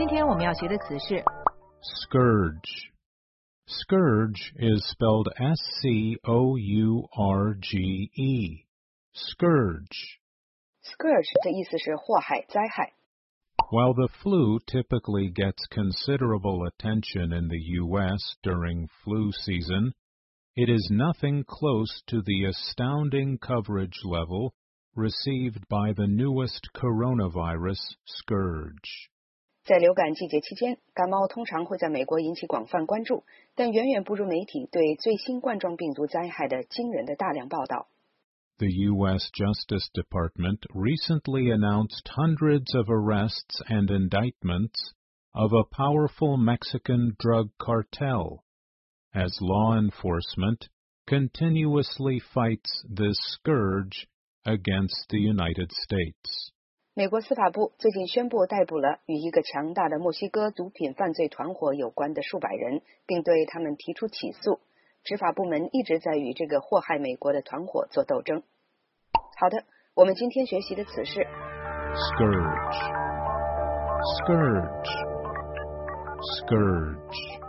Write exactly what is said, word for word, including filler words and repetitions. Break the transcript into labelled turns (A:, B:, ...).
A: 今天我们要学的词是
B: Scourge. Scourge is spelled S C O U R G E. Scourge.
C: Scourge 的意思是祸害、灾害。
B: While the flu typically gets considerable attention in the U S during flu season, it is nothing close to the astounding coverage level received by the newest coronavirus scourge.
C: 在流感季节期间，感冒通常会在美国引起广泛关注，但远远不如媒体对最新冠状病毒灾害的惊人的大量报道。
B: The U S Justice Department recently announced hundreds of arrests and indictments of a powerful Mexican drug cartel, as law enforcement continuously fights this scourge against the United States.
C: 美国司法部最近宣布逮捕了与一个强大的墨西哥毒品犯罪团伙有关的数百人，并对他们提出起诉。执法部门一直在与这个祸害美国的团伙做斗争。好的，我们今天学习的词是
B: Scourge. Scourge. Scourge.